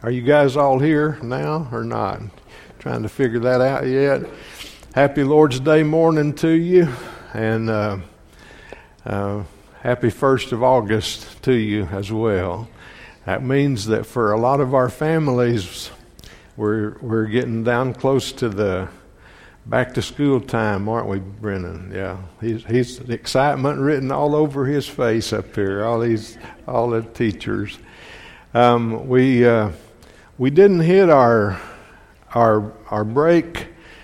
Are you guys all here now or not? Trying to figure that out yet? Happy Lord's Day morning to you, and happy 1st of August to you as well. That means that for a lot of our families, we're getting down close to the back to school time, aren't we, Brennan? Yeah, he's the excitement written all over his face up here. All the teachers. We didn't hit our break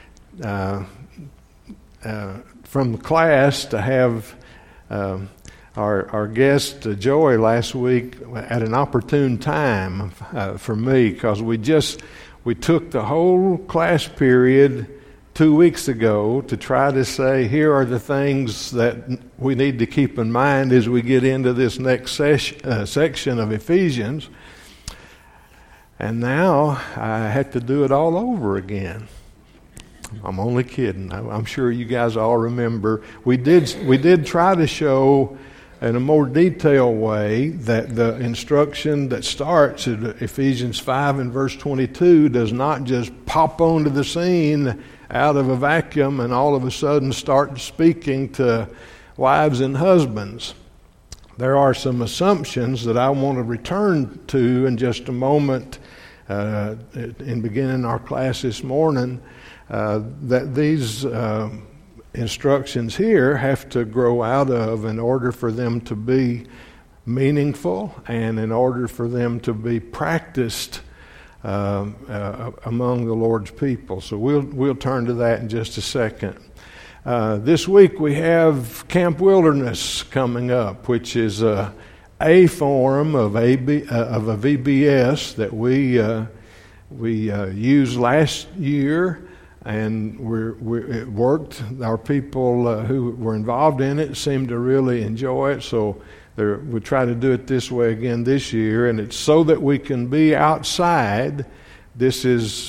from the class to have our guest Joey last week at an opportune time for me, because we took the whole class period 2 weeks ago to try to say, here are the things that we need to keep in mind as we get into this next section of Ephesians. And now I had to do it all over again. I'm only kidding. I'm sure you guys all remember. We did try to show in a more detailed way that the instruction that starts at Ephesians 5 and verse 22 does not just pop onto the scene out of a vacuum and all of a sudden start speaking to wives and husbands. There are some assumptions that I want to return to in just a moment in beginning our class this morning, that these instructions here have to grow out of in order for them to be meaningful and in order for them to be practiced among the Lord's people. So we'll turn to that in just a second. This week we have Camp Wilderness coming up, which is a form of a VBS that we used last year, and it worked. Our people who were involved in it seemed to really enjoy it, so we try to do it this way again this year, and it's so that we can be outside. This is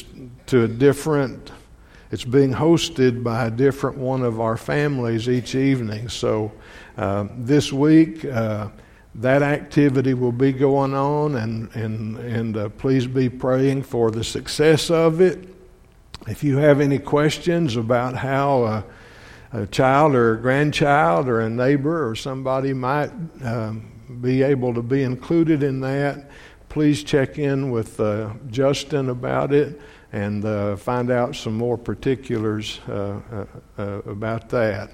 it's being hosted by a different one of our families each evening. So this week, that activity will be going on, and please be praying for the success of it. If you have any questions about how a child or a grandchild or a neighbor or somebody might be able to be included in that, please check in with Justin about it and find out some more particulars about that.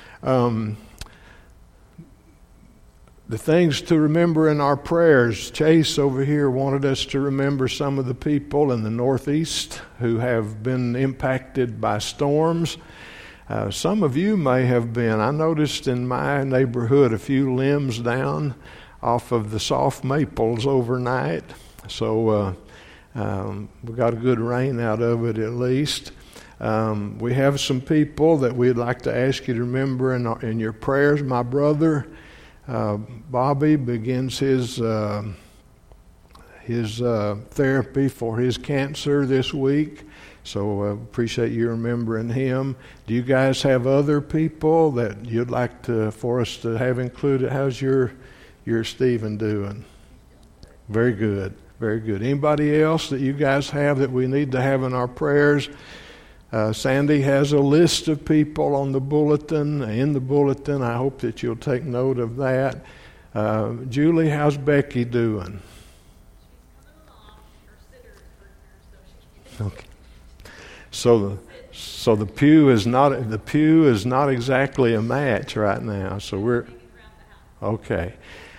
The things to remember in our prayers. Chase over here wanted us to remember some of the people in the Northeast who have been impacted by storms. Some of you may have been. I noticed in my neighborhood a few limbs down off of the soft maples overnight. So we got a good rain out of it at least. We have some people that we'd like to ask you to remember in your prayers. My brother Bobby begins his therapy for his cancer this week, so appreciate you remembering him. Do you guys have other people that you'd like for us to have included? How's your Stephen doing? Very good, very good. Anybody else that you guys have that we need to have in our prayers? Sandy has a list of people on the bulletin, in the bulletin. I hope that you'll take note of that. Julie, how's Becky doing? Okay. So the pew is not exactly a match right now. So we're okay.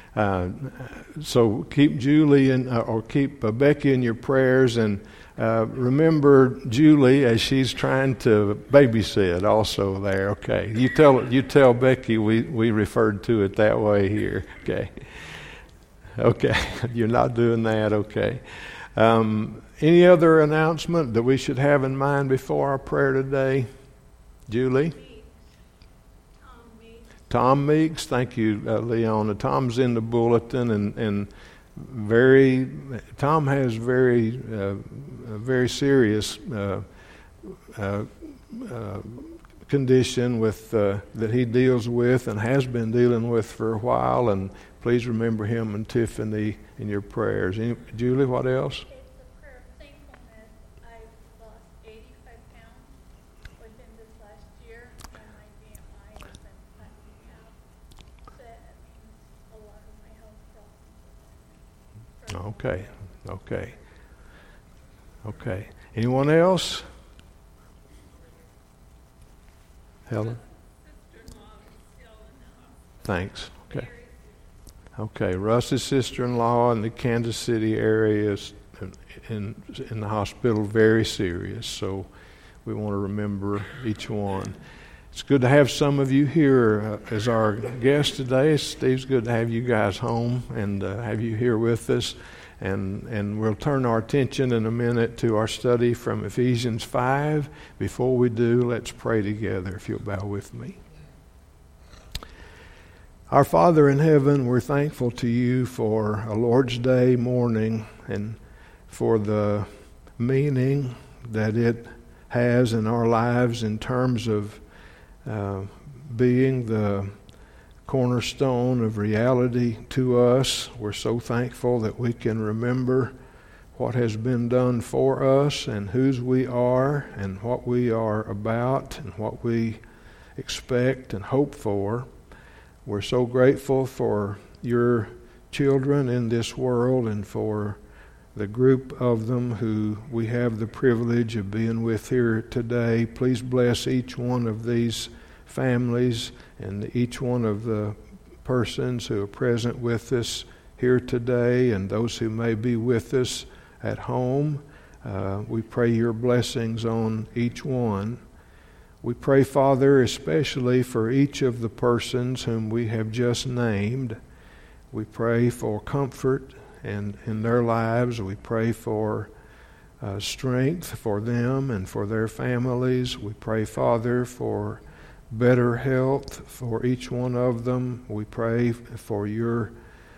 So keep Julie or keep Becky in your prayers, and remember Julie as she's trying to babysit also there. Okay, you tell Becky we referred to it that way here. Okay, you're not doing that. Okay. Any other announcement that we should have in mind before our prayer today? Julie? Tom Meeks, thank you, Leona. Tom's in the bulletin, and Tom has very serious condition that he deals with and has been dealing with for a while, and please remember him and Tiffany in your prayers. Julie, what else? Okay. Anyone else? Helen? Thanks. Okay. Russ's sister-in-law in the Kansas City area is in the hospital, very serious. So we want to remember each one. It's good to have some of you here as our guests today. Steve's good to have you guys home and have you here with us. And we'll turn our attention in a minute to our study from Ephesians 5. Before we do, let's pray together, if you'll bow with me. Our Father in heaven, we're thankful to you for a Lord's Day morning and for the meaning that it has in our lives in terms of being the cornerstone of reality to us. We're so thankful that we can remember what has been done for us and whose we are and what we are about and what we expect and hope for. We're so grateful for your children in this world and for the group of them who we have the privilege of being with here today. Please bless each one of these families and each one of the persons who are present with us here today and those who may be with us at home. We pray your blessings on each one. We pray, Father, especially for each of the persons whom we have just named. We pray for comfort and in their lives. We pray for strength for them and for their families. We pray, Father, for better health for each one of them. We pray for your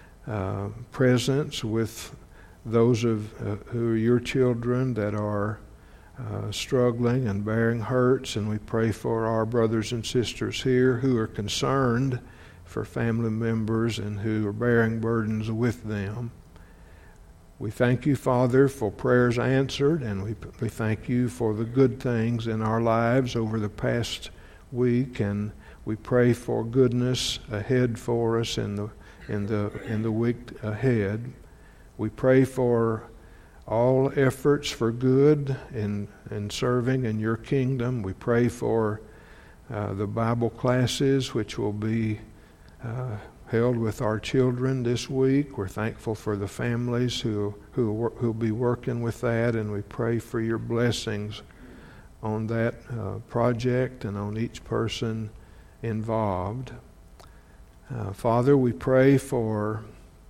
presence with those of who are your children that are struggling and bearing hurts, and we pray for our brothers and sisters here who are concerned for family members and who are bearing burdens with them. We thank you, Father, for prayers answered, and we thank you for the good things in our lives over the past week, and we pray for goodness ahead for us in the week ahead. We pray for all efforts for good in serving in your kingdom. We pray for the Bible classes which will be held with our children this week. We're thankful for the families who'll be working with that, and we pray for your blessings on that project and on each person involved. Father, we pray for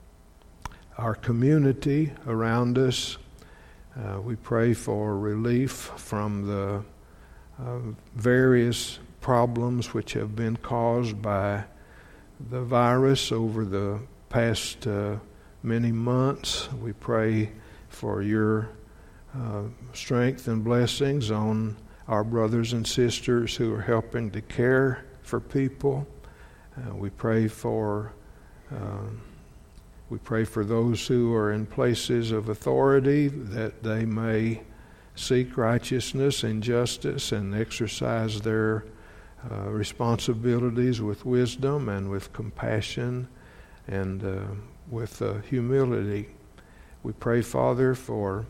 our community around us. We pray for relief from the various problems which have been caused by the virus over the past many months. We pray for your strength and blessings on our brothers and sisters who are helping to care for people. We pray for those who are in places of authority, that they may seek righteousness and justice and exercise their responsibilities with wisdom and with compassion and with humility. We pray, Father, for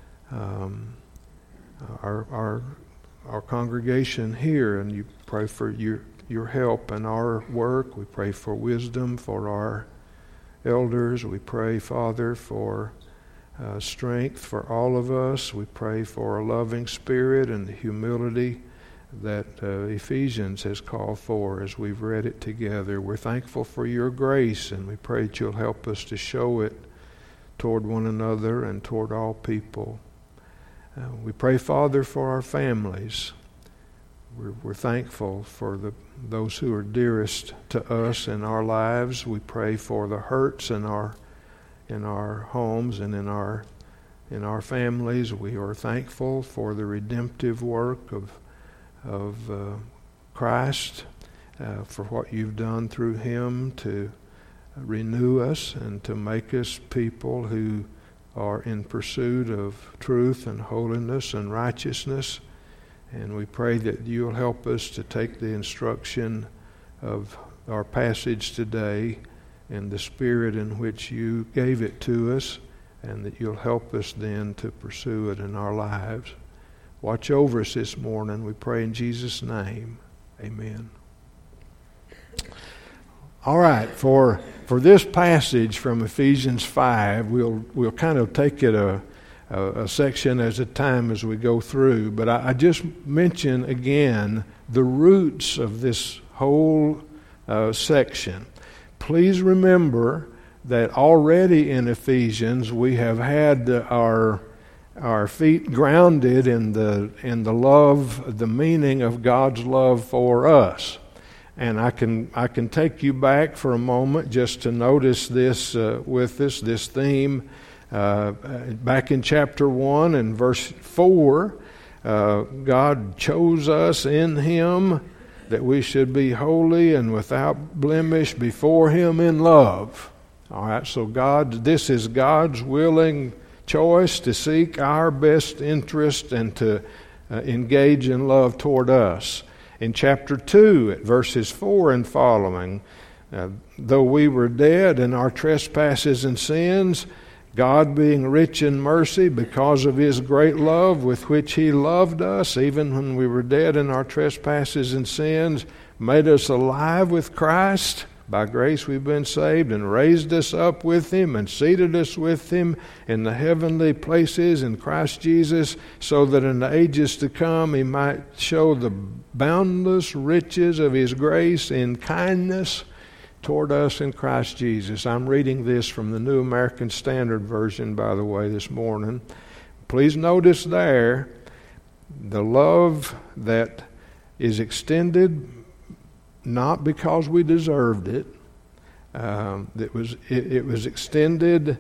our congregation here, and you pray for your help in our work. We pray for wisdom for our elders. We pray, Father, for strength for all of us. We pray for a loving spirit and the humility that Ephesians has called for as we've read it together. We're thankful for your grace, and we pray that you'll help us to show it toward one another and toward all people. We pray, Father, for our families. We're thankful for those who are dearest to us in our lives. We pray for the hurts in our homes and in our families. We are thankful for the redemptive work of Christ, for what you've done through him to renew us and to make us people who are in pursuit of truth and holiness and righteousness. And we pray that you'll help us to take the instruction of our passage today in the spirit in which you gave it to us, and that you'll help us then to pursue it in our lives. Watch over us this morning. We pray in Jesus' name. Amen. All right, for this passage from Ephesians 5, we'll kind of take it a section at a time as we go through. But I just mention again the roots of this whole section. Please remember that already in Ephesians we have had our feet grounded in the love, the meaning of God's love for us. And I can take you back for a moment just to notice this with us, this theme. Back in chapter 1 and verse 4, God chose us in Him that we should be holy and without blemish before Him in love. All right, so this is God's willing choice to seek our best interest and to engage in love toward us. In chapter 2, at verses 4 and following, though we were dead in our trespasses and sins, God being rich in mercy because of His great love with which He loved us, even when we were dead in our trespasses and sins, made us alive with Christ. By grace we've been saved, and raised us up with Him and seated us with Him in the heavenly places in Christ Jesus, so that in the ages to come He might show the boundless riches of His grace in kindness toward us in Christ Jesus. I'm reading this from the New American Standard Version, by the way, this morning. Please notice there the love that is extended not because we deserved it. It was extended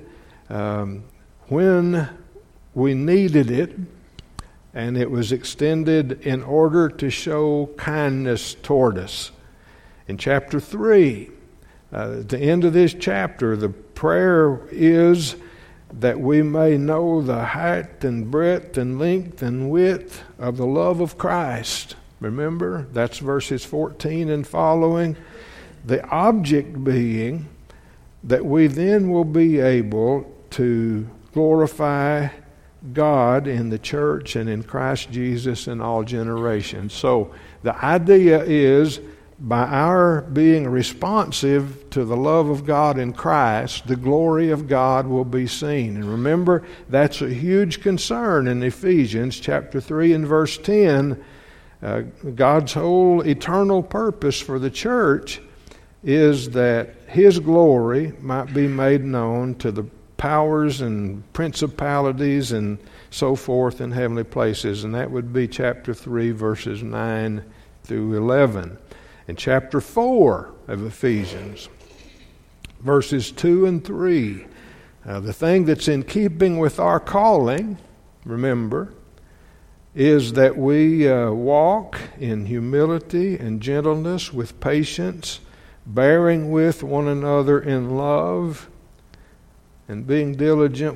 when we needed it, and it was extended in order to show kindness toward us. In chapter 3, at the end of this chapter, the prayer is that we may know the height and breadth and length and width of the love of Christ. Remember, that's verses 14 and following. The object being that we then will be able to glorify God in the church and in Christ Jesus in all generations. So the idea is, by our being responsive to the love of God in Christ, the glory of God will be seen. And remember, that's a huge concern in Ephesians chapter 3 and verse 10. God's whole eternal purpose for the church is that His glory might be made known to the powers and principalities and so forth in heavenly places. And that would be chapter 3, verses 9 through 11. In chapter 4 of Ephesians, verses 2 and 3, the thing that's in keeping with our calling, remember, is that we walk in humility and gentleness with patience, bearing with one another in love, and being diligent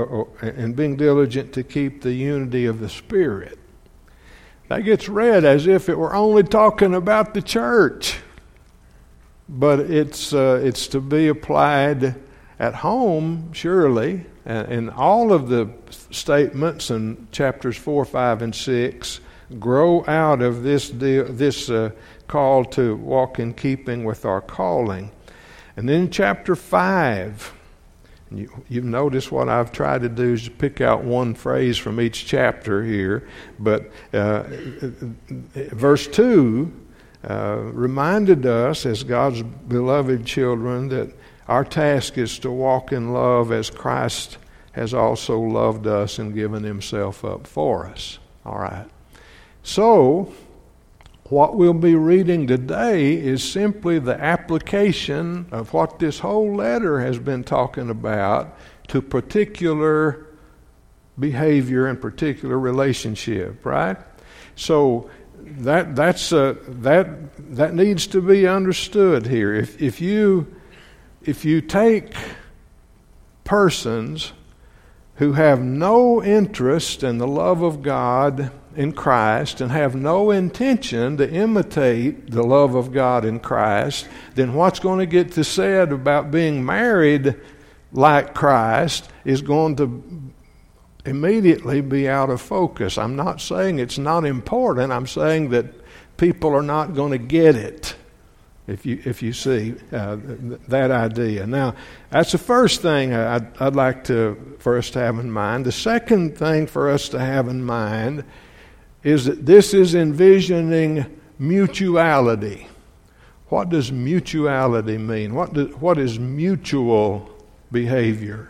to keep the unity of the Spirit. That gets read as if it were only talking about the church, but it's to be applied at home, surely. And all of the statements in chapters 4, 5, and 6 grow out of this call to walk in keeping with our calling. And then chapter 5, you've noticed what I've tried to do is to pick out one phrase from each chapter here. But verse 2 reminded us as God's beloved children that our task is to walk in love as Christ has also loved us and given Himself up for us. All right. So, what we'll be reading today is simply the application of what this whole letter has been talking about to particular behavior and particular relationship, right? So that needs to be understood here. If you take persons who have no interest in the love of God in Christ and have no intention to imitate the love of God in Christ, then what's going to get said about being married like Christ is going to immediately be out of focus. I'm not saying it's not important. I'm saying that people are not going to get it if you see that idea. Now, that's the first thing I'd like for us to have in mind. The second thing for us to have in mind is that this is envisioning mutuality. What does mutuality mean? What is mutual behavior?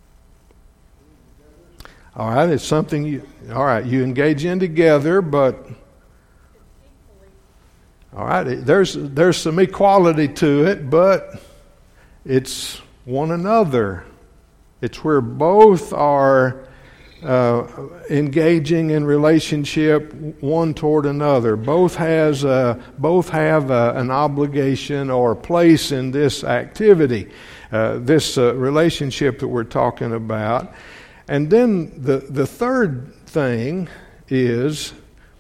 All right, it's something you engage in together, but all right, there's some equality to it, but it's one another. It's where both are engaging in relationship one toward another. Both have an obligation or a place in this activity, this relationship that we're talking about. And then the third thing is,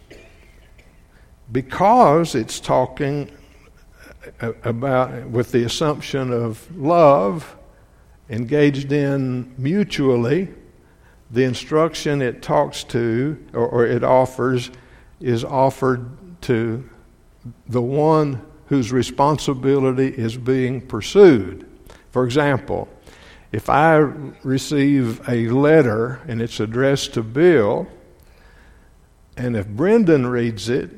because it's talking about with the assumption of love engaged in mutually, the instruction it talks to or it offers is offered to the one whose responsibility is being pursued. For example, if I receive a letter and it's addressed to Bill, and if Brendan reads it,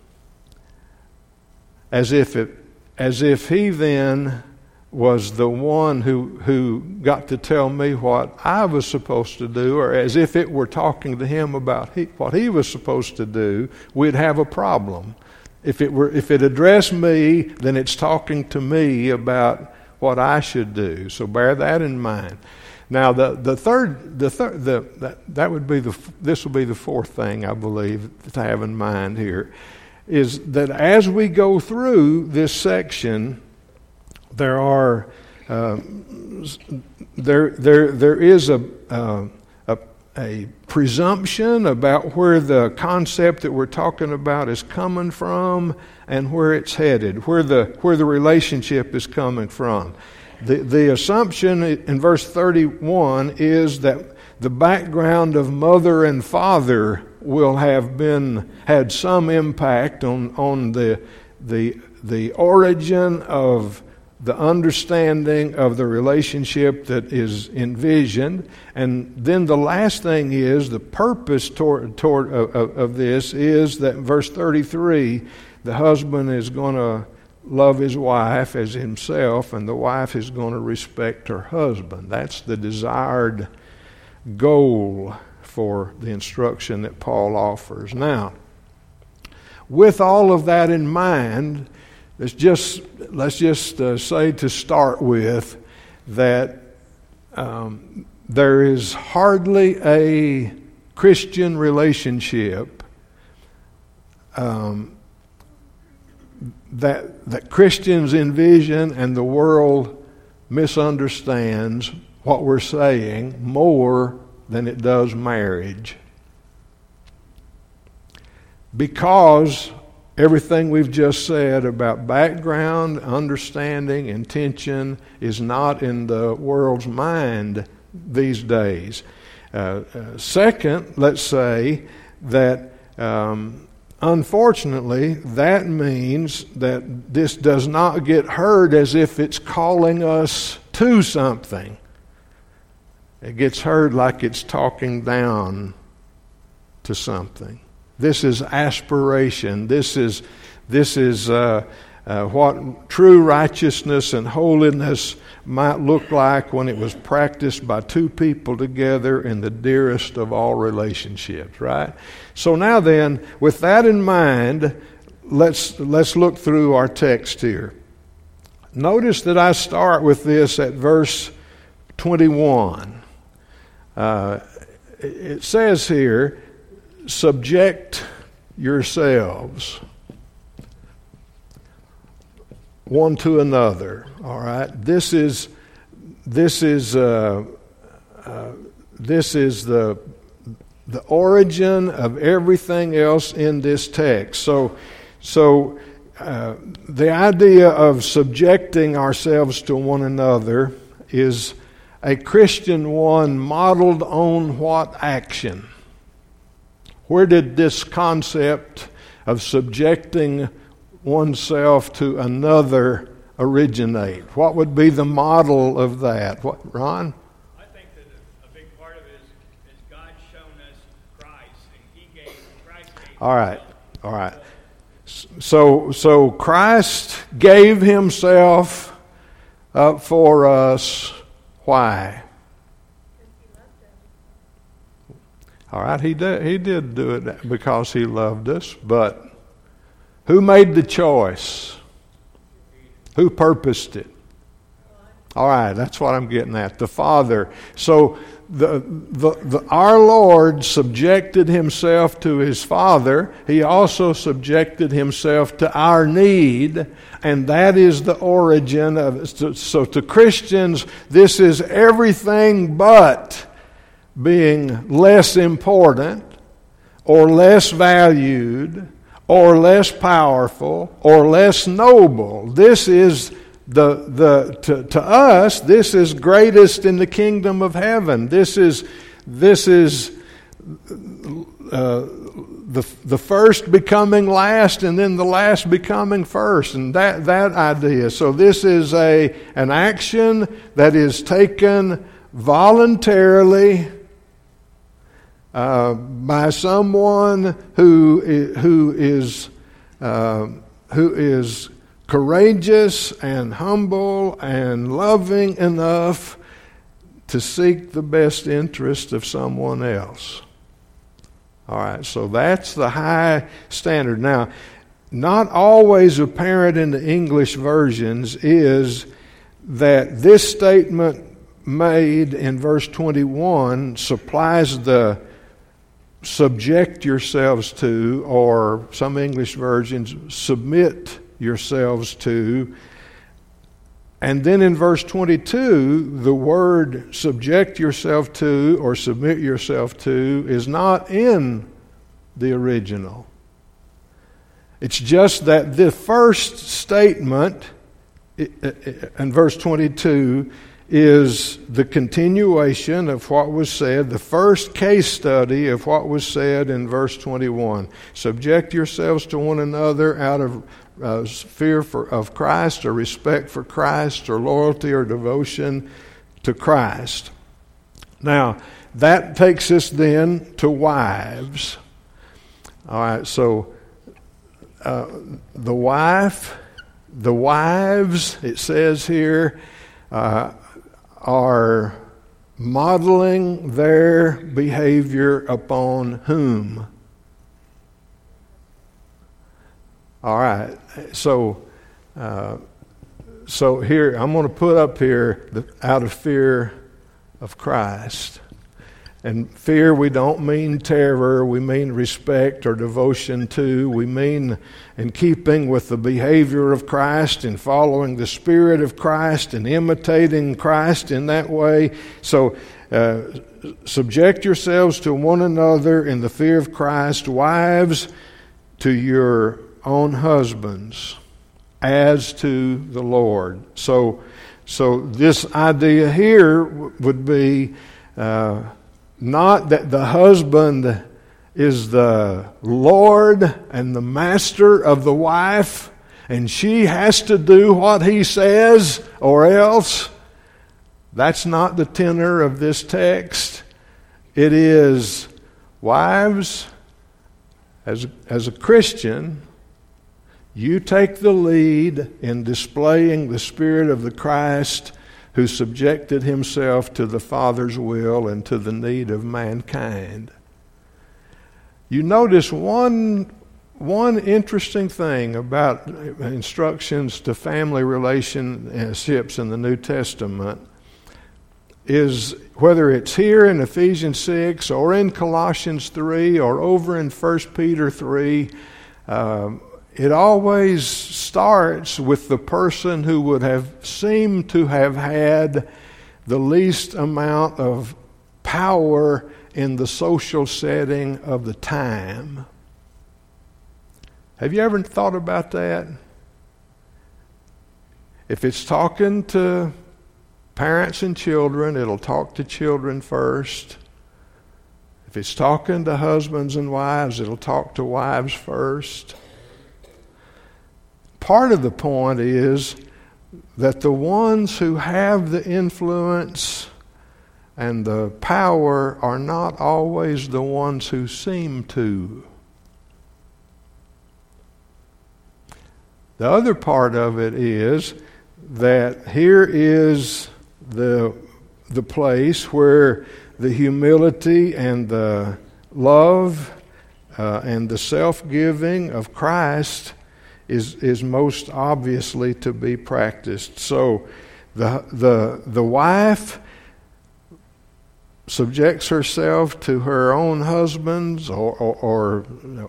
as if he then was the one who got to tell me what I was supposed to do, or as if it were talking to him about what he was supposed to do, we'd have a problem. If it addressed me, then it's talking to me about what I should do. So bear that in mind. Now this will be the fourth thing I believe to have in mind here, is that as we go through this section, there is a presumption about where the concept that we're talking about is coming from and where it's headed, where the relationship is coming from. The assumption in verse 31 is that the background of mother and father will have had some impact on the origin of the understanding of the relationship that is envisioned. And then the last thing is the purpose of this is that in verse 33, the husband is going to love his wife as himself, and the wife is going to respect her husband. That's the desired goal for the instruction that Paul offers. Now, with all of that in mind, let's just say to start with that there is hardly a Christian relationship that Christians envision and the world misunderstands what we're saying more than it does marriage. Because everything we've just said about background, understanding, intention is not in the world's mind these days. Second, let's say that unfortunately that means that this does not get heard as if it's calling us to something. It gets heard like it's talking down to something. This is aspiration. This is what true righteousness and holiness might look like when it was practiced by two people together in the dearest of all relationships, right? So now then, with that in mind, let's look through our text here. Notice that I start with this at verse 21. It says here, subject yourselves one to another. All right, this is the origin of everything else in this text. So the idea of subjecting ourselves to one another is a Christian one modeled on what action? Where did this concept of subjecting oneself to another originate? What would be the model of that? What, Ron? I think that a big part of it is God shown us Christ, and Christ gave All right. So Christ gave himself up for us. Why? All right, he did do it because he loved us, but who made the choice? Who purposed it? All right, that's what I'm getting at. The Father. So our Lord subjected himself to his Father. He also subjected himself to our need, and that is the origin of it. So to Christians, this is everything but being less important or less valued or less powerful or less noble. This is to us, this is greatest in the kingdom of heaven. This is the first becoming last, and then the last becoming first, and that idea. So this is an action that is taken voluntarily by someone who is courageous and humble and loving enough to seek the best interest of someone else. All right, so that's the high standard. Now, not always apparent in the English versions is that this statement made in verse 21 supplies the subject yourselves to, or some English versions submit yourselves to. And then in verse 22, the word subject yourself to or submit yourself to is not in the original. It's just that the first statement in verse 22 is the continuation of what was said, the first case study of what was said in verse 21. Subject yourselves to one another out of fear of Christ, or respect for Christ, or loyalty or devotion to Christ. Now, that takes us then to wives. All right, so the wives, it says here, are modeling their behavior upon whom? All right, so here, I'm going to put up here, out of fear of Christ. And fear, we don't mean terror, we mean respect or devotion to. We mean in keeping with the behavior of Christ and following the Spirit of Christ and imitating Christ in that way. So, subject yourselves to one another in the fear of Christ. Wives, to your own husbands, as to the Lord. So this idea here would be not that the husband is the Lord and the master of the wife, and she has to do what he says or else. That's not the tenor of this text. It is, wives, as a Christian, you take the lead in displaying the Spirit of the Christ who subjected himself to the Father's will and to the need of mankind. You notice one interesting thing about instructions to family relationships in the New Testament is, whether it's here in Ephesians 6 or in Colossians 3 or over in 1 Peter 3, it always starts with the person who would have seemed to have had the least amount of power in the social setting of the time. Have you ever thought about that? If it's talking to parents and children, it'll talk to children first. If it's talking to husbands and wives, it'll talk to wives first. Part of the point is that the ones who have the influence and the power are not always the ones who seem to. The other part of it is that here is the place where the humility and the love and the self-giving of Christ is most obviously to be practiced. So the wife subjects herself to her own husbands or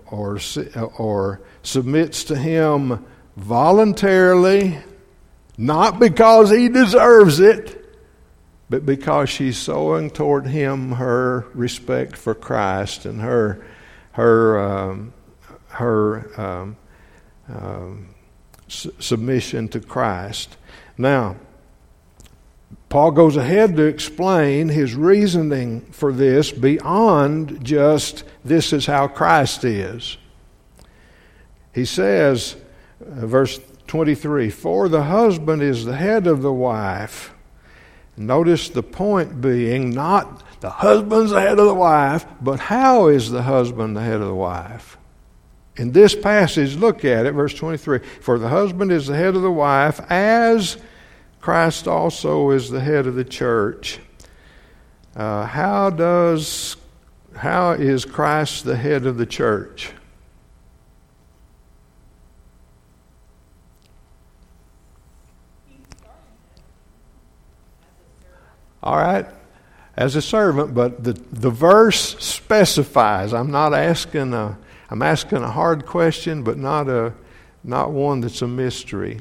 submits to him voluntarily, not because he deserves it, but because she's showing toward him her respect for Christ and her submission to Christ. Now, Paul goes ahead to explain his reasoning for this beyond just this is how Christ is. He says, verse 23, for the husband is the head of the wife. Notice the point being not the husband's the head of the wife, but how is the husband the head of the wife? In this passage, look at it, verse 23. For the husband is the head of the wife, as Christ also is the head of the church. How is Christ the head of the church? All right, as a servant, but the verse specifies. I'm asking a hard question, but not one that's a mystery.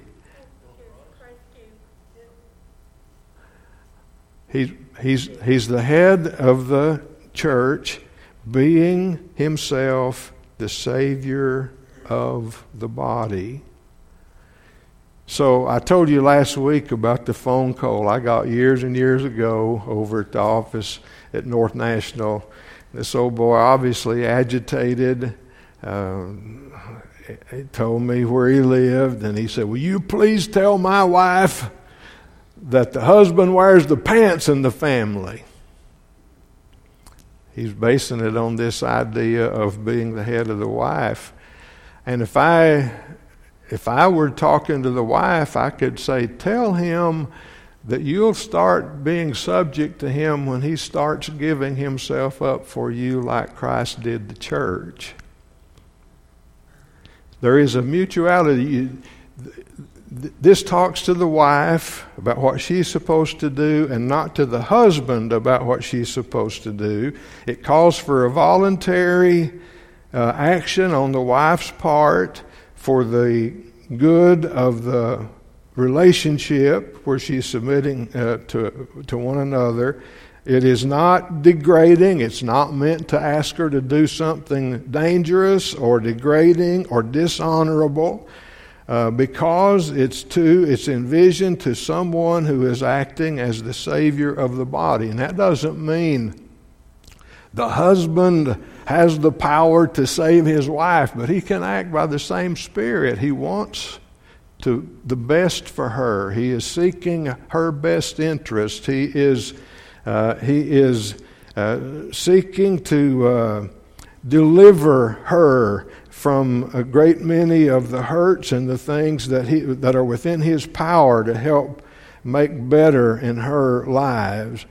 He's the head of the church, being himself the Savior of the body. So I told you last week about the phone call I got years and years ago over at the office at North National. This old boy, obviously agitated, he told me where he lived, and he said, will you please tell my wife that the husband wears the pants in the family? He's basing it on this idea of being the head of the wife. And if I were talking to the wife, I could say, tell him that you'll start being subject to him when he starts giving himself up for you like Christ did the church. There is a mutuality. This talks to the wife about what she's supposed to do and not to the husband about what she's supposed to do. It calls for a voluntary action on the wife's part for the good of the relationship where she's submitting to one another. It is not degrading. It's not meant to ask her to do something dangerous or degrading or dishonorable, because it's envisioned to someone who is acting as the Savior of the body. And that doesn't mean the husband has the power to save his wife, but he can act by the same Spirit. He wants the best for her. He is seeking her best interest. He is seeking to deliver her from a great many of the hurts and the things that are within his power to help make better in her life.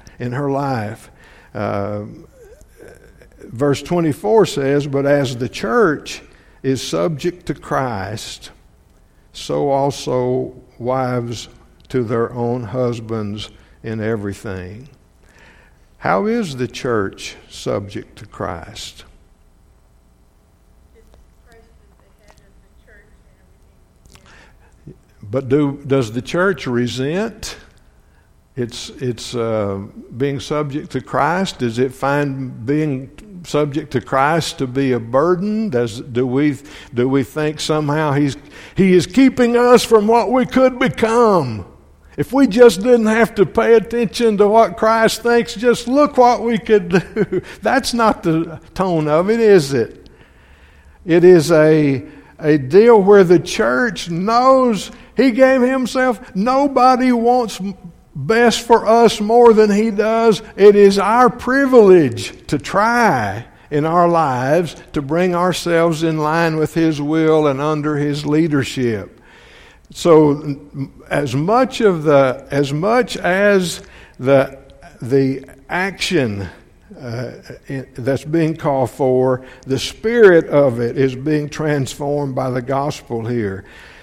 Verse 24 says, but as the church is subject to Christ, so also wives to their own husbands in everything. How is the church subject to Christ? Christ is the head of the church and everything. But does the church resent its being subject to Christ? Does it find being subject to Christ to be a burden? Do we think somehow he is keeping us from what we could become? If we just didn't have to pay attention to what Christ thinks, just look what we could do. That's not the tone of it, is it? It is a deal where the church knows He gave Himself. Nobody wants best for us more than He does. It is our privilege to try in our lives to bring ourselves in line with His will and under His leadership. So as much as the action that's being called for, the spirit of it is being transformed by the gospel here.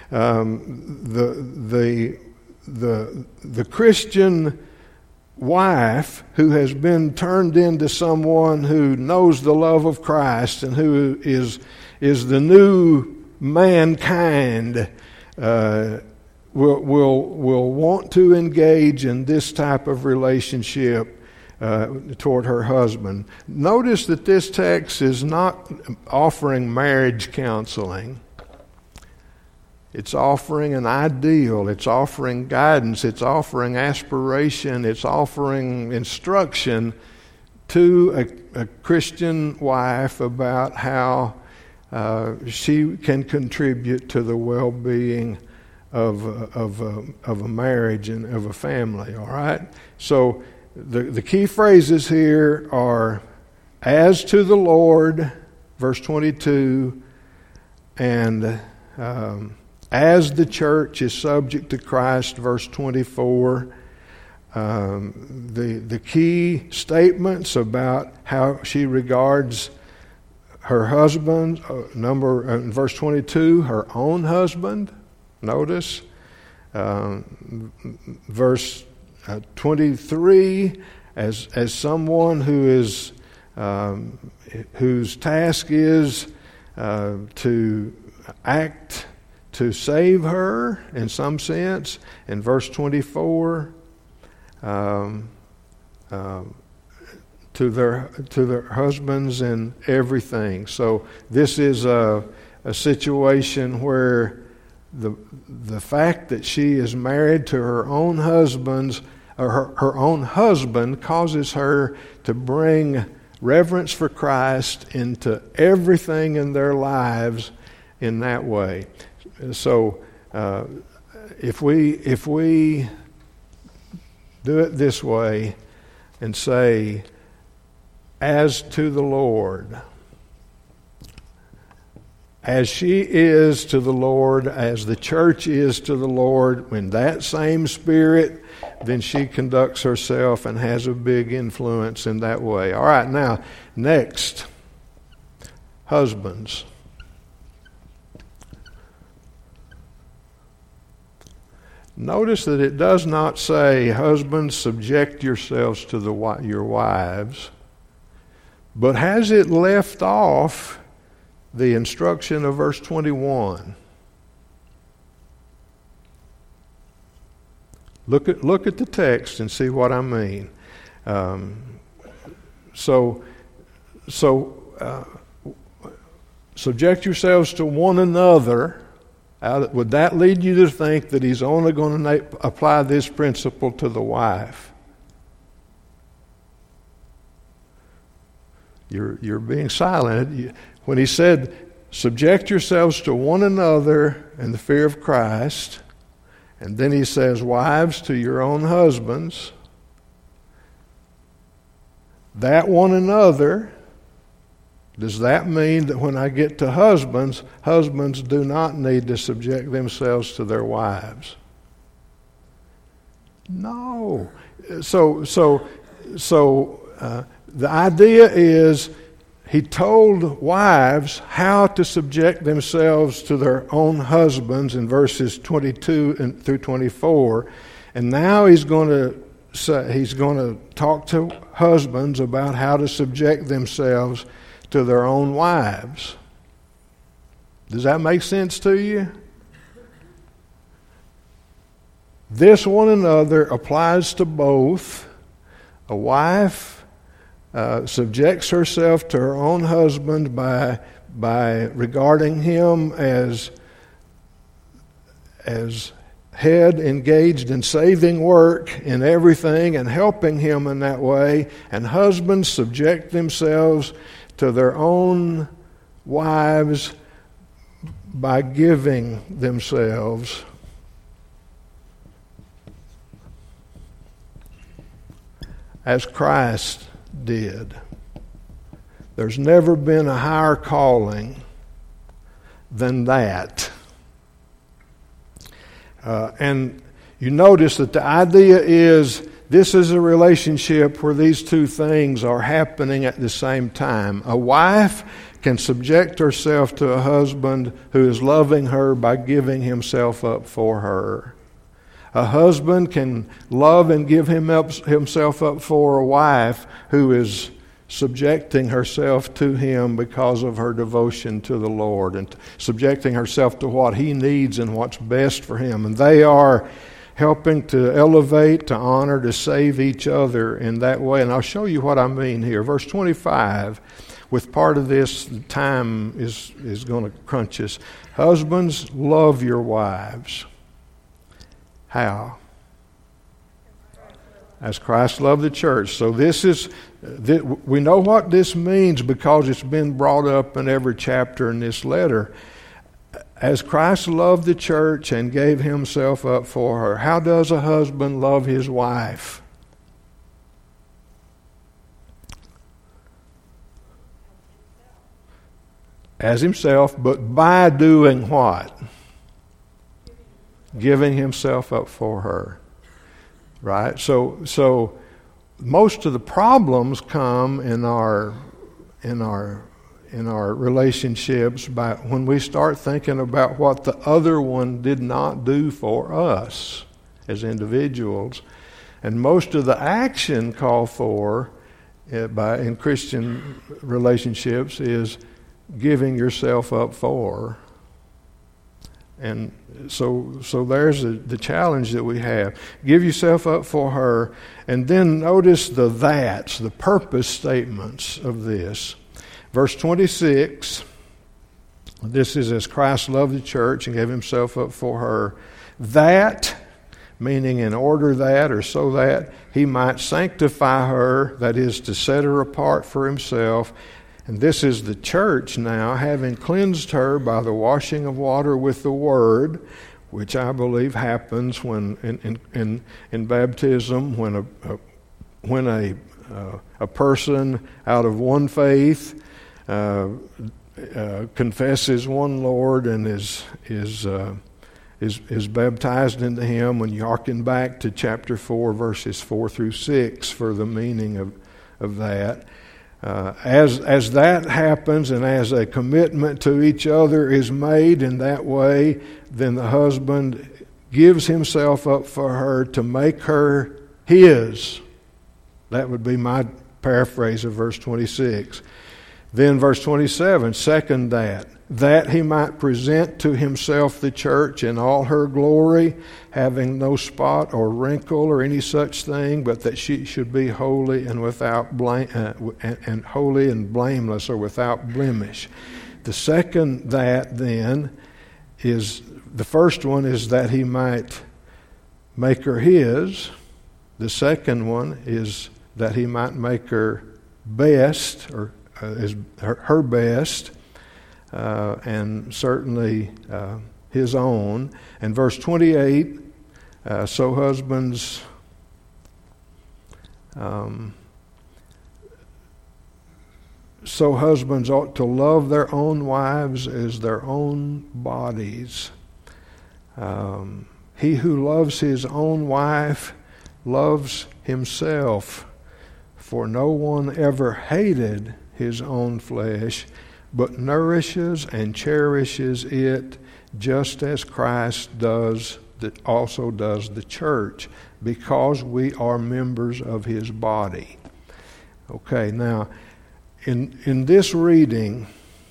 The Christian wife who has been turned into someone who knows the love of Christ and who is the new mankind will want to engage in this type of relationship toward her husband. Notice that this text is not offering marriage counseling. It's offering an ideal. It's offering guidance. It's offering aspiration. It's offering instruction to a Christian wife about how she can contribute to the well-being of a marriage and of a family. All right. So the key phrases here are "as to the Lord," verse 22, and "as the church is subject to Christ," verse 24. The key statements about how she regards her husband, verse 22, her own husband. Notice verse 23, as someone who is whose task is to act to save her in some sense. In verse 24, to their husbands and everything. So this is a situation where the fact that she is married to her own husband causes her to bring reverence for Christ into everything in their lives in that way. So if we do it this way and say, "as to the Lord," as she is to the Lord, as the church is to the Lord, in that same spirit, then she conducts herself and has a big influence in that way. All right, now, next, husbands. Notice that it does not say, "Husbands, subject yourselves to your wives," but has it left off the instruction of verse 21? Look at the text and see what I mean. Subject yourselves to one another. Would that lead you to think that he's only going to apply this principle to the wife? You're being silent. When he said, "Subject yourselves to one another in the fear of Christ," and then he says, "Wives, to your own husbands," that one another, does that mean that when I get to husbands, husbands do not need to subject themselves to their wives? No. So the idea is he told wives how to subject themselves to their own husbands in verses 22 through 24, and now he's going to talk to husbands about how to subject themselves to their own wives. Does that make sense to you? This one another applies to both. A wife subjects herself to her own husband by regarding him as head engaged in saving work in everything and helping him in that way, and husbands subject themselves to their own wives by giving themselves as Christ did. There's never been a higher calling than that. And you notice that the idea is this is a relationship where these two things are happening at the same time. A wife can subject herself to a husband who is loving her by giving himself up for her. A husband can love and give himself up for a wife who is subjecting herself to him because of her devotion to the Lord and subjecting herself to what he needs and what's best for him. And they are helping to elevate, to honor, to save each other in that way. And I'll show you what I mean here. Verse 25, with part of this, time is going to crunch us. Husbands, love your wives. How? As Christ loved the church. So we know what this means because it's been brought up in every chapter in this letter. As Christ loved the church and gave himself up for her, how does a husband love his wife? As himself, but by doing what? Giving himself up for her. Right? So most of the problems come in our relationships by when we start thinking about what the other one did not do for us as individuals. And most of the action called for in Christian relationships is giving yourself up for. And so there's the challenge that we have. Give yourself up for her. And then notice the purpose statements of this. Verse 26, this is as Christ loved the church and gave himself up for her. That, meaning in order that or so that he might sanctify her, that is to set her apart for himself. And this is the church now, having cleansed her by the washing of water with the word, which I believe happens when in baptism, when a person out of one faith confesses one Lord and is baptized into him. When you hearken back to chapter 4, verses 4 through 6 for the meaning of that. As that happens and as a commitment to each other is made in that way, then the husband gives himself up for her to make her his. That would be my paraphrase of verse 26. Then verse 27, second that he might present to himself the church in all her glory, having no spot or wrinkle or any such thing, but that she should be holy and without and holy and blameless or without blemish. The second that then is, the first one is that he might make her his. The second one is that he might make her best, or is her best. And certainly his own. And verse 28, so husbands ought to love their own wives as their own bodies. He who loves his own wife loves himself, for no one ever hated his own flesh, but nourishes and cherishes it, just as Christ also does the church, because we are members of his body. Okay, now, in this reading,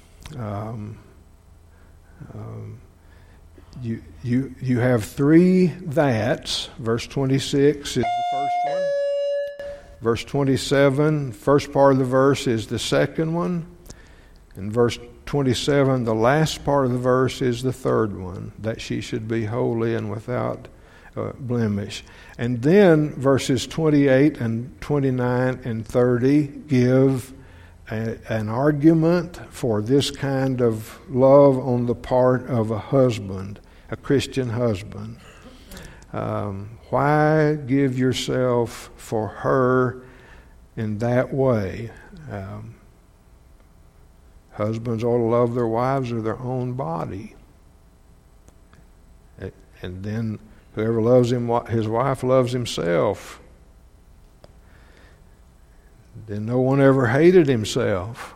you have three that's. Verse 26 is the first one. Verse 27, first part of the verse, is the second one. In verse 27, the last part of the verse is the third one, that she should be holy and without blemish. And then verses 28 and 29 and 30 give an argument for this kind of love on the part of a husband, a Christian husband. Why give yourself for her in that way? Husbands ought to love their wives or their own body. And then whoever loves his wife loves himself. Then no one ever hated himself.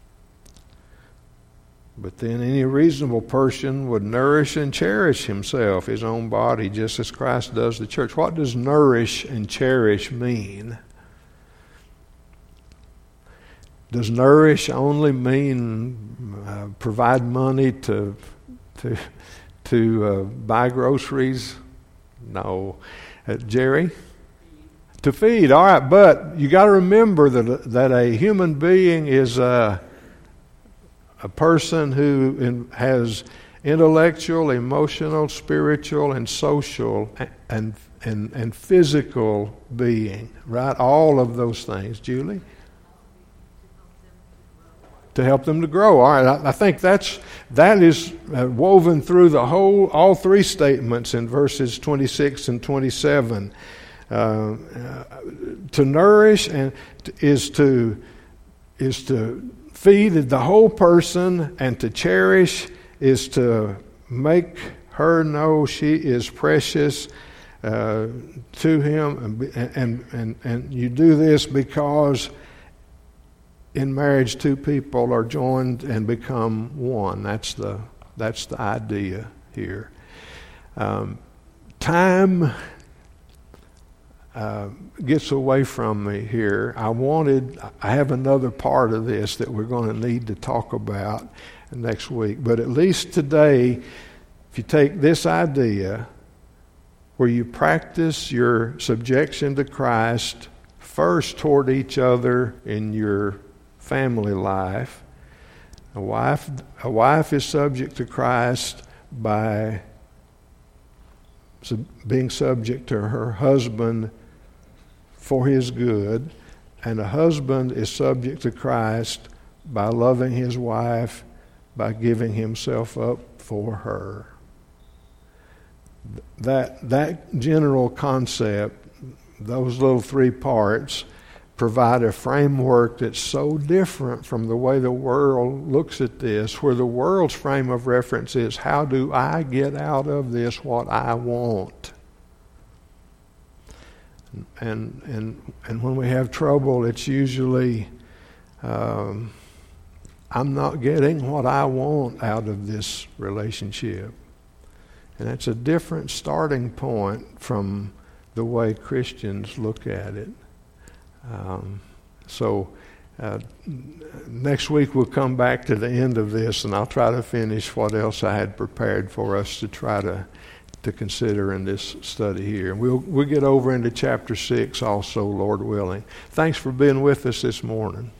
But then any reasonable person would nourish and cherish himself, his own body, just as Christ does the church. What does nourish and cherish mean? Does nourish only mean provide money to buy groceries? No. Jerry? To feed, all right. But you got to remember that a human being is a person who has intellectual, emotional, spiritual, and social and physical being, right? All of those things. Julie? To help them to grow. All right, I think that is woven through all three statements in verses 26 and 27. To nourish and is to feed the whole person, and to cherish is to make her know she is precious to him, and you do this because in marriage, two people are joined and become one. That's the idea here. Time gets away from me here. I have another part of this that we're going to need to talk about next week. But at least today, if you take this idea where you practice your subjection to Christ first toward each other in your family life. A wife is subject to Christ by being subject to her husband for his good, and a husband is subject to Christ by loving his wife, by giving himself up for her. That general concept, those little three parts, provide a framework that's so different from the way the world looks at this, where the world's frame of reference is, how do I get out of this what I want? And when we have trouble, it's usually I'm not getting what I want out of this relationship. And that's a different starting point from the way Christians look at it. Next week we'll come back to the end of this, and I'll try to finish what else I had prepared for us to try to consider in this study here. We'll get over into chapter 6 also, Lord willing. Thanks for being with us this morning.